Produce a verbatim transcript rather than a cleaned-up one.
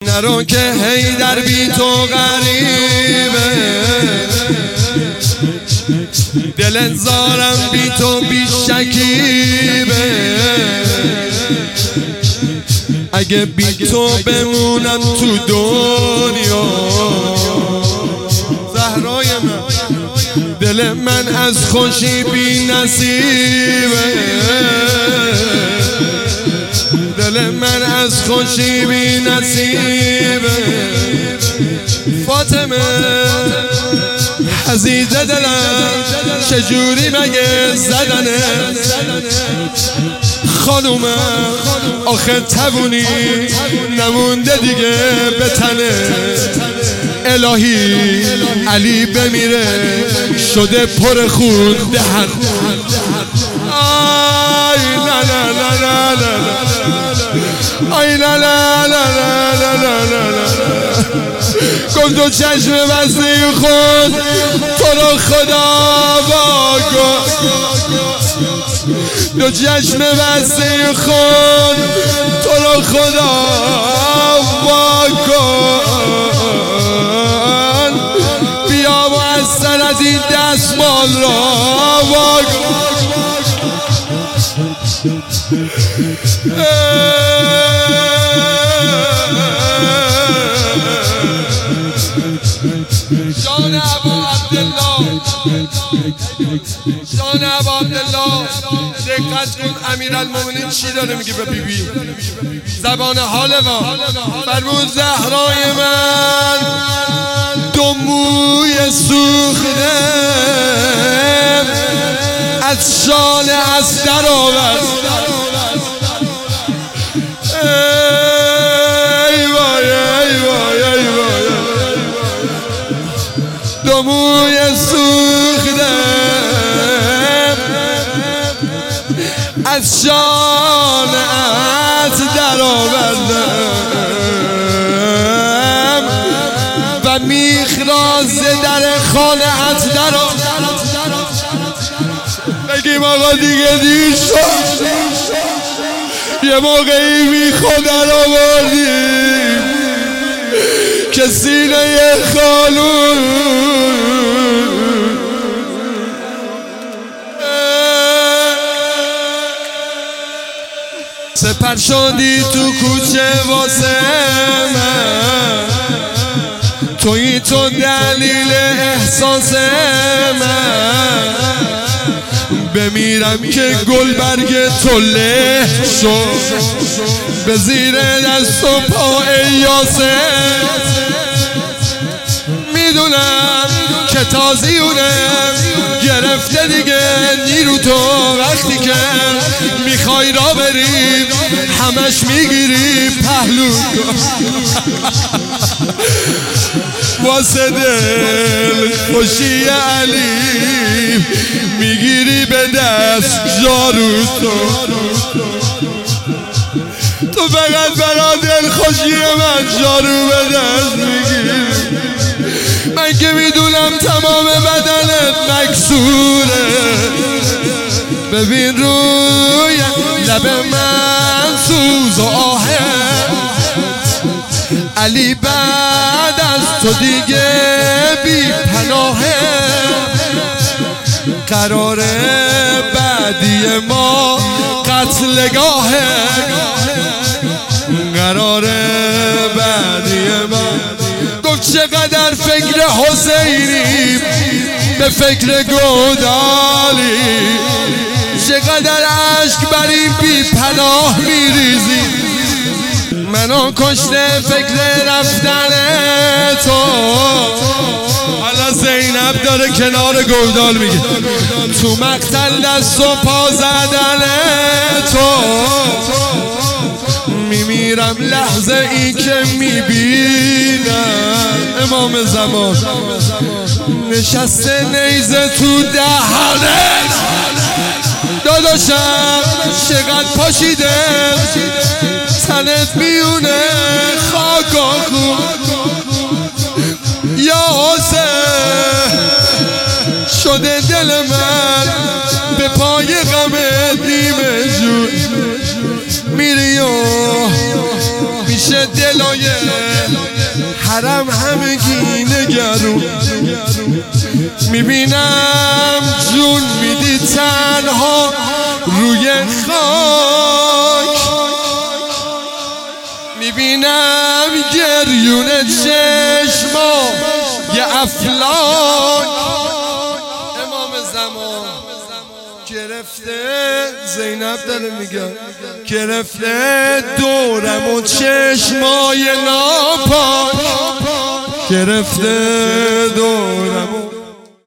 نرو که حیدر بی تو غریبه، دل زارم بی تو بی شکیبه، اگه بی تو بمونم تو دنیا زهرای من، دل من از خوشی بی نصیبه، دل من از خوشی بی نصیبه. فاطمه عزیزه دلم چجوری مگه زدنه، خانومم آخه تبونی نمونده دیگه به تنه، الهی علی بمیره شده پر خون دهن. آی لا لا لا لا لا، آی لا لا لا لا لا لا، گفت دو چشم بسته خود تو رو خدا واکن، دو چشم بسته خود تو رو خدا واکن، بیا و از سرت این دستمال را واکن. جان ابا عبدالله، جان ابا عبدالله، دقت کن امیرالمومنین چی داره میگه به بی بی، زبان حال ما. فرمود زهرای من دو موی سوخته از شانه از در آورد، ای وای ای وای ای وای، دو موی سوخته از شانه از در آوردم و میخراز در خانه از در آوردم. بگیم آقا دیگه دیر شد، یه موقعی بی خود در آوردیم که سینه خالون سپر شدی تو کوچه واسه من، تویی تو دلیل احساس من، بمیرم که گل برگ تو له شد به زیر دست و پا یاسر، میدونم که تازیونم گرفته دیگه نیرو تو، وقتی که میخوای را بریم همش میگیری پهلو واسه دل خوشی علی میگیری به دست جارو تو، تو فقط برا دل خوشی من جارو به دست میگیری، من که میدونم تمام بدنت مکسوره، ببین روی لب من سوز و آهه، علی بعد از تو دیگه بی پناهه، قرار بعدی ما قتلگاهه، قرار بعدی ما. گفت چقدر فکر حسینی به فکر گودالی، چقدر عشق بر این بی پناه میریزی، منو کشته فکر رفتن تو. حالا زینب داره کنار گودال میگه تو مقتل دست و پا زدن تو، میمیرم لحظه ای که میبینم امام زمان نشسته نیزه تو دهنه، داداشم چقدر پاشیده تنت میونه خاک و خون، یا حسین شده دل من به پای غمت نیمه جون، میری و میشه دلای حرم همگی نگرون میبینم جون میدی تنها روی خاک میبینم گریون چشما یه افلاک امام زمان گرفته زینب داره میگه گرفته دورم و چشمای ناپاک گرفته دورم